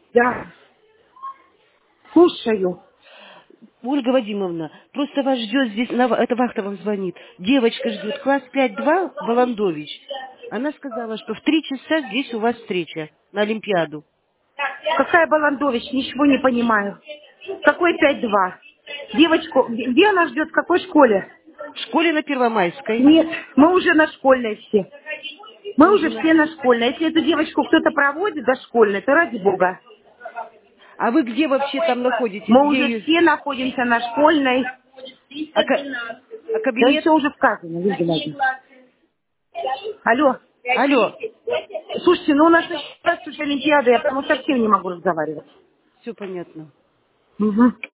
Да, слушаю. Ольга Вадимовна, просто вас ждет здесь, это вахта вам звонит. Девочка ждет, класс 5-2, Баландович. Она сказала, что в 3 часа здесь у вас встреча на Олимпиаду. Какая Баландович? Ничего не понимаю. Какой 5-2? Девочку, где она ждет, в какой школе? В школе на Первомайской. Нет, мы уже на школьной все. Мы Вы уже уже на... все на школьной. Если эту девочку кто-то проводит до школьной, то ради бога. А вы где вообще там находитесь? Мы Где уже ее... все находимся на школьной. А, а Да кабинет? все уже сказано, Лидия Владимировна. Алло. Алло, Слушайте, ну у нас сейчас уже Олимпиада, я прямо совсем не могу разговаривать. все понятно. Угу.